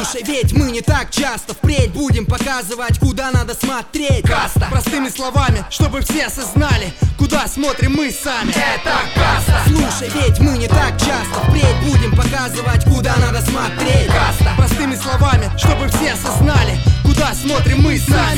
Слушай, ведь мы не так часто впредь будем показывать, куда надо смотреть. Каста. Простыми словами, чтобы все осознали, куда смотрим мы сами. Это каста. Слушай, ведь мы не так часто впредь будем показывать, куда надо смотреть. Каста. Простыми словами, чтобы все осознали, куда смотрим мы сами.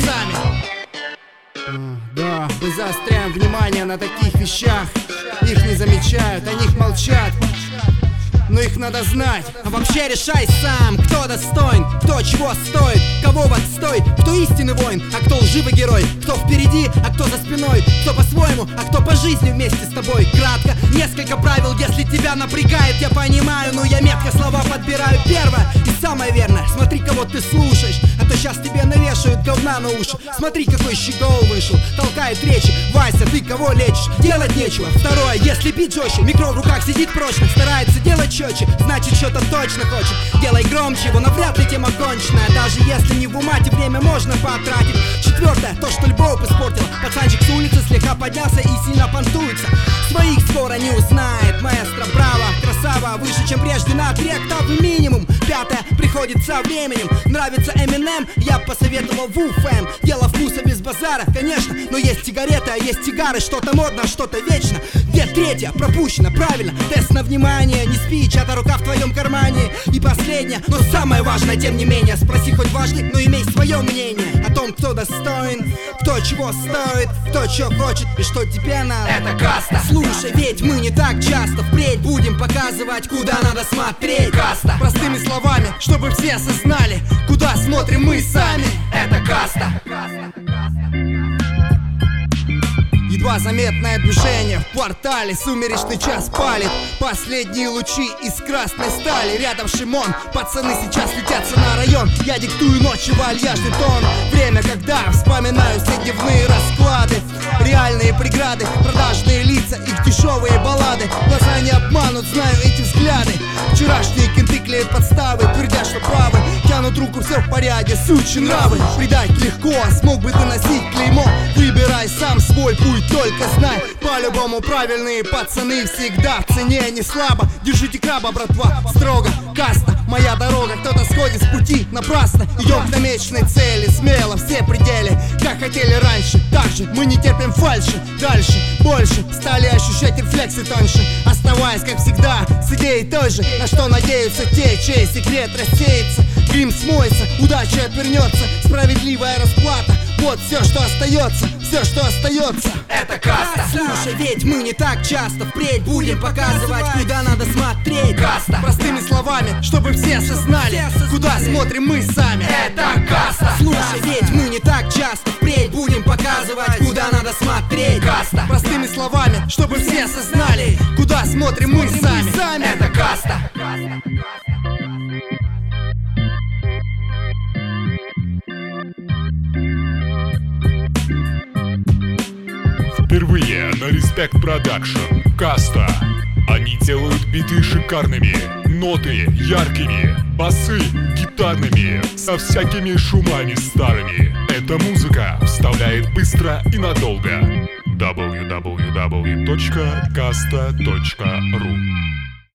Да, мы заостряем внимание на таких вещах. Их не замечают, о них молчат, но их надо знать. А вообще решай сам, кто достоин, кто чего стоит, кого в отстой, кто истинный воин, а кто лживый герой, кто впереди, а кто за спиной, кто по-своему, а кто по жизни вместе с тобой. Кратко, несколько правил, если тебя напрягает, я понимаю, но я метко слова подбираю. Первое и самое верное: смотри, кого ты слушаешь, а то сейчас тебе навешают говна на уши. Смотри, какой щегол вышел, толкает речи. Вася, ты кого лечишь? Делать нечего. Второе, если бить жестче, микро в руках сидит прочно, старается делать четче, значит что-то точно хочет. Делай громче его, но вряд ли тема конченая, даже если не в умате время можно потратить. Четвертое, то, что любовь испортил. Пацанчик с улицы слегка поднялся и сильно понтуется. Своих скоро не узнает, маэстро, браво, красава, выше, чем прежде на 3 октавы минимум. Пятое, приходит со временем. Нравится Eminem, я посоветовал Wu-Fam. Дело вкуса без базара, конечно, но есть сигареты, а есть сигары. Что-то модно, а что-то вечно. Где третья? Пропущено, правильно. Тест на внимание, не спи, чья-то рука в твоем кармане. И последнее, но самое важное, тем не менее, спроси хоть важный, но имей свое мнение о том, кто достоин, кто чего стоит, кто чего хочет и что тебе надо. Это каста. Слушай, ведь мы не так часто впредь будем показывать, куда надо смотреть. Каста. Простыми словами, чтобы все осознали, куда смотрим мы сами. Это каста. Едва заметное движение в квартале, сумеречный час палит последние лучи из красной стали. Рядом Шимон, пацаны сейчас летятся на район. Я диктую ночи вальяжный тон. Время, когда вспоминаю все дневные расклады, реальные преграды, продажные лица, их дешевые баллады. Глаза не обманут, знаю эти взгляды. Вчерашние кенты клеят подставы, твердят, что правы, тянут руку, все в порядке, сучьи нравы. Предать легко, смог бы ты носить клеймо. Выбирай сам свой путь, только знай, по-любому правильные пацаны всегда в цене не слабо. Держите краба, братва, строго, каста, моя дорога. Кто-то сходит с пути напрасно, идем к намеченной цели, смело, все пределы, как хотели раньше. Так же мы не терпим фальши, дальше, больше, стали ощущать рефлексы тоньше, оставаясь, как всегда, с идеей той же, на что надеются те, чей секрет рассеется. Грим смоется, удача отвернется, справедливая расплата. Вот все, что остается, все, что остается. Это каста. Слушай, ведь мы не так часто впредь будем показывать, куда надо смотреть. Каста. Простыми словами, чтобы все осознали, куда смотрим мы сами. Это каста. Слушай, ведь мы не так часто впредь будем показывать, куда надо смотреть. Каста. Простыми словами, чтобы все осознали, куда смотрим мы сами. Это каста. Впервые на Respect Production. Каста. Они делают биты шикарными, ноты яркими, басы гитарными, со всякими шумами старыми. Эта музыка вставляет быстро и надолго. www.kasta.ru